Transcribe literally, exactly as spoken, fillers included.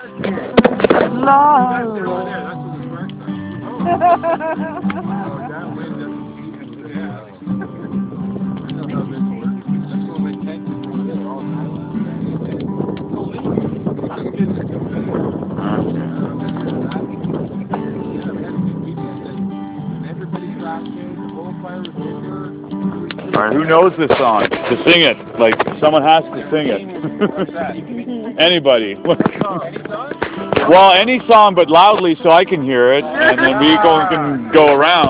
La, la. All right, who knows this song? To sing it, like someone has to sing it. Anybody? Well, any song, but loudly so I can hear it, and then we go can go around.